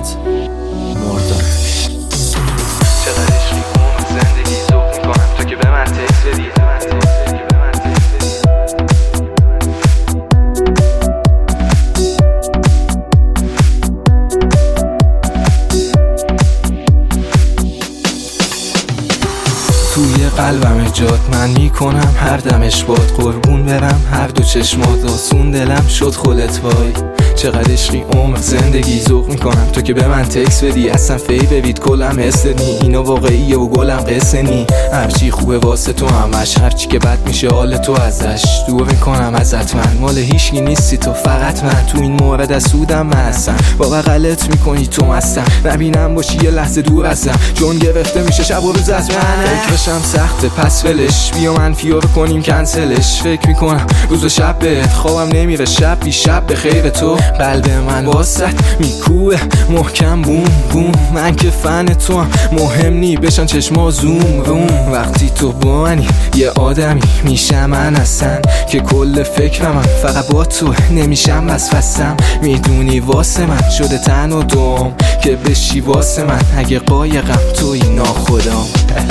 مرداد چقدر عشقی اومد زندگی ذوق میکنم تو که به من تکس بدی توی قلبم جات من میکنم هر دمش باد قربون برم هر دو چشمات آسون دلم شد خودت وای چقدر عشقی عمر زندگی ذوق میکنم تو که به من تکس بدی اصلا فی ببید کلم حسنی اینو واقعیه و گلم قصه نی هرچی خوبه واسه تو همش هرچی که بد میشه حال تو ازش دور میکنم ازت من مال هیچکی نیستی تو فقط من تو این مورد از سودم من هستم با بغلت میکنی تو مستم نبینم باشی یه لحظه دور ازم چون گرفته میشه شب و روز از من فکرشم سخته پس ولش بیا منفی رو کنیم کنسلش فکر میکنم روز و شب بهت خوابم نمیره شب بی شب به خیر تو قلب من واسط میکوه محکم بوم بوم من که فن تو هم مهم نی بشن چشما زوم روم وقتی تو با منی یه آدمی میشم من هستن که کل فکرم فقط با تو نمیشم وسوسم میدونی واسه من شده تن و دوم که بشی واسه من اگه قایقم توی ناخودم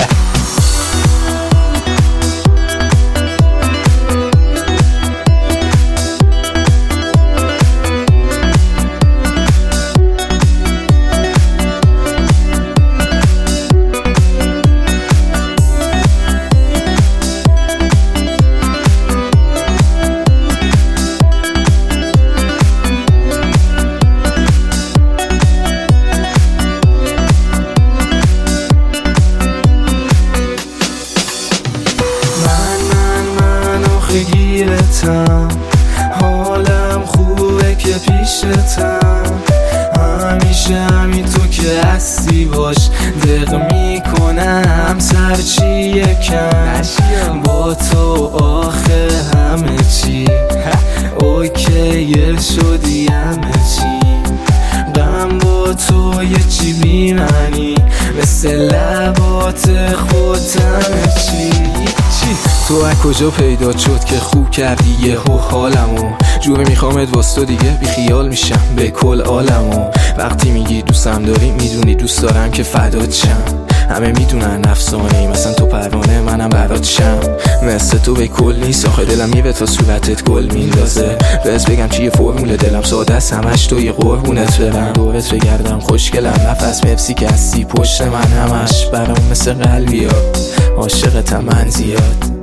گیرتم حالم خوبه که پیشتم همیشه همین تو که هستی باش دق میکنم سرچی یکم با تو آخه همه چی اوکیه شدی همه چی غم با تو یه چی بیمنی مثل لبات خودم چی تو از کجا پیدا شد که خوب کردی یهو حالمو جوری میخوامت واسه دیگه بی خیال میشم به کل عالمو وقتی میگی دوستم داری میدونی دوست دارم که فدات شم همه میدونن افسانه‌ای مثلا تو پروانه منم برات شم مثل تو به کل نیست آخه دلم میوه تا صورتت گل میندازه بس بگم چیه فرمول دلم ساده است همش تو یه قربونت برم دورت بگردم خوشگلم نفس مپسی که هستی پشت من همش برام مثل قلبی ها عاشقتم من زیاد